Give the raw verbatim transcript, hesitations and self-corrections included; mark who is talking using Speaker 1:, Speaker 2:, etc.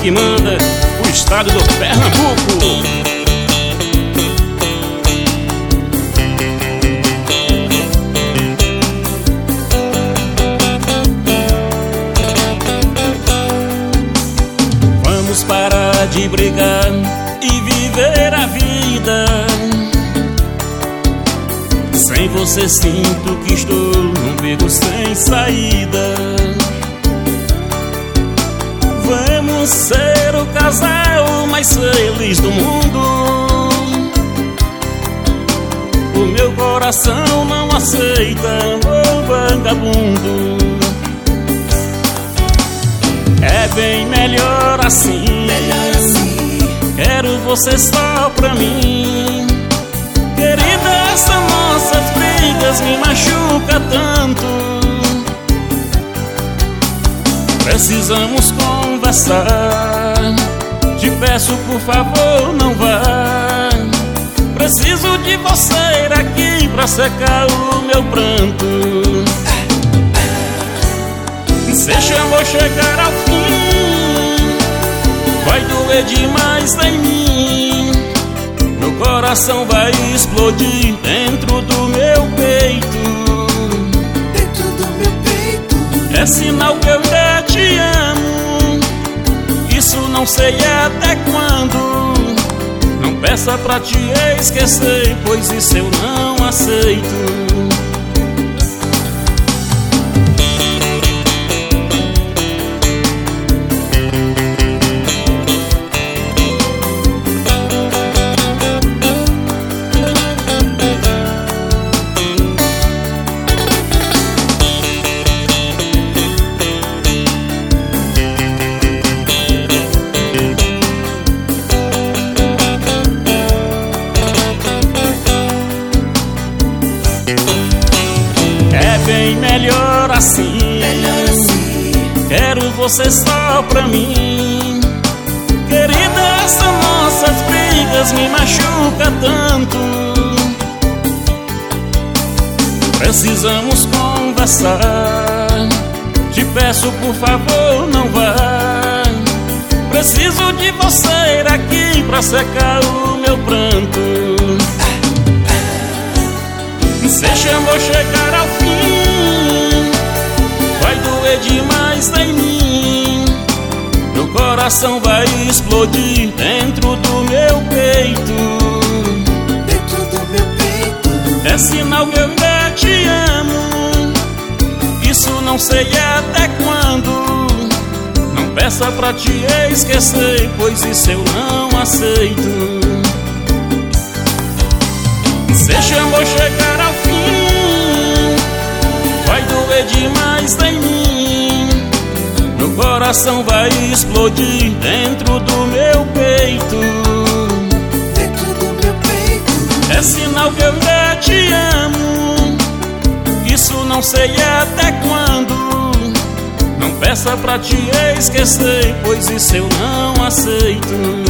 Speaker 1: que manda, o estado do Pernambuco. Vamos parar de brigar e viver a vida. Sem você sinto que estou num beco sem saída. Vamos ser o casal mais feliz do mundo. O meu coração não aceita o vagabundo. É bem melhor assim,
Speaker 2: melhor assim.
Speaker 1: Quero você só pra mim. Querida, essas nossas brigas me machuca tanto. Precisamos conversar. Te peço por favor, não vá. Preciso de você aqui pra secar o meu pranto. Cê chamou chegar ao fim, vai doer demais em mim. Meu coração vai explodir dentro do meu peito.
Speaker 2: Dentro do meu peito.
Speaker 1: É sinal que eu ainda te amo. Isso não sei até quando. Não peça pra te esquecer, pois isso eu não aceito. É bem melhor assim,
Speaker 2: melhor assim.
Speaker 1: Quero você só pra mim. Querida, essas nossas brigas me machuca tanto. Precisamos conversar. Te peço por favor, não vá. Preciso de você aqui pra secar o meu pranto. Cê chamou chegar ao fim, vai doer demais em mim. Meu coração vai explodir dentro do meu peito.
Speaker 2: Dentro do meu peito.
Speaker 1: É sinal que eu ainda te amo. Isso não sei até quando. Não peça pra te esquecer, pois isso eu não aceito. Cê chamou chegar ao fim, vai doer demais em mim. Meu coração vai explodir dentro do meu peito.
Speaker 2: Dentro do meu peito.
Speaker 1: É sinal que eu ainda te amo. Isso não sei até quando. Não peça pra te esquecer, pois isso eu não aceito.